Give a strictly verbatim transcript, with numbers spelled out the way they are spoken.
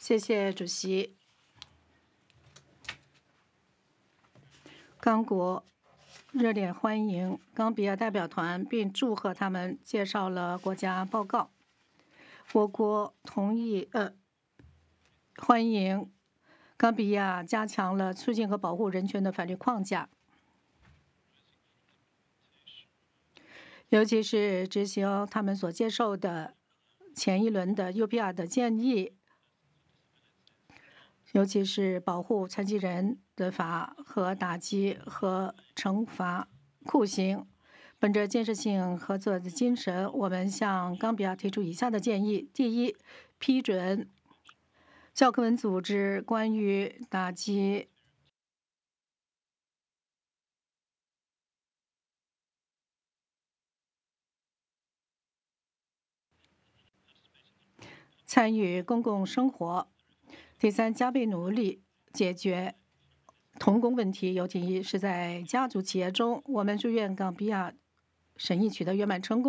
谢谢主席。刚果热烈欢迎冈比亚代表团，并祝贺他们介绍了国家报告。我国同意呃欢迎冈比亚加强了促进和保护人权的法律框架，尤其是执行他们所接受的前一轮的 U P R 的建议，尤其是保护残疾人的法和打击和惩罚酷刑。本着建设性合作的精神，我们向冈比亚提出以下的建议：第一，批准教科文组织关于打击参与公共生活；第三，加倍努力解决童工问题，尤其是在家族企业中。我们祝愿冈比亚审议取得圆满成功。